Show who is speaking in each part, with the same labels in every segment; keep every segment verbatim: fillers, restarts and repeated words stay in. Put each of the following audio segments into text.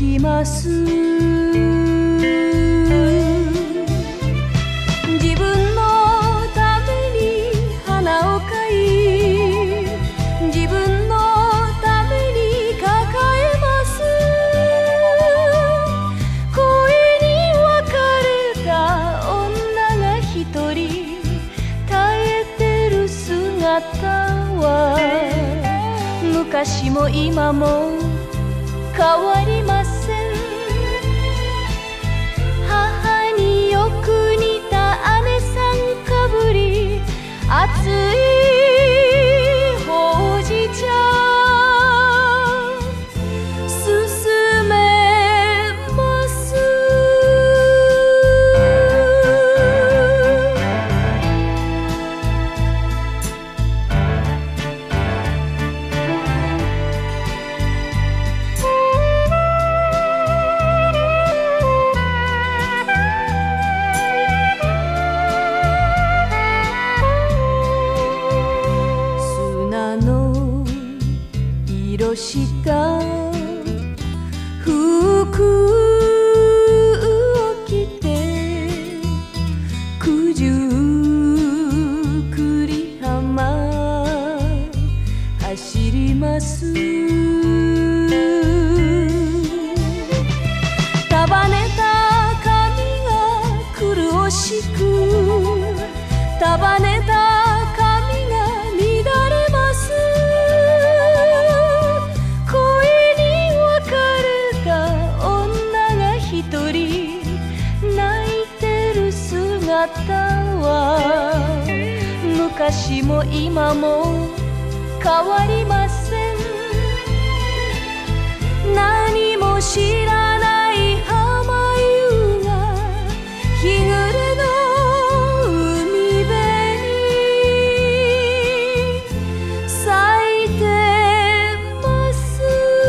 Speaker 1: きます。自分のために花を買い、自分のために抱えます。恋に別れた女が一人耐えてる姿は昔も今も変わりません。母によく似た姉さんかぶり、熱いほうじ茶進めます。色した服を着て九十九里浜走ります。束ねた髪が苦しく、束ねた髪が乱れます。昔も今も変わりません。何も知らない浜夕が日暮れの海辺に咲いてます。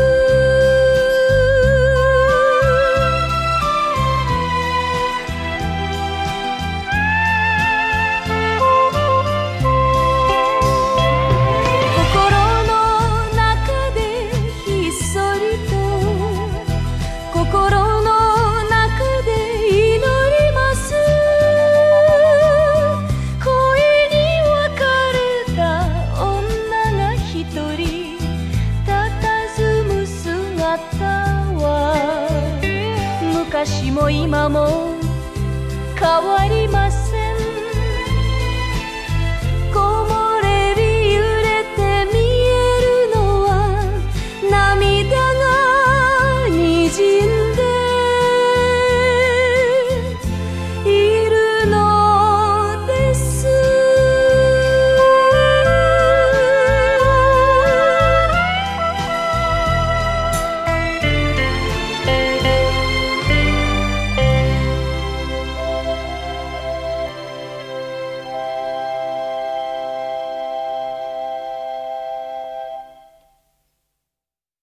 Speaker 1: 心の中で祈ります。恋に別れた女が一人佇む姿は昔も今も変わりません。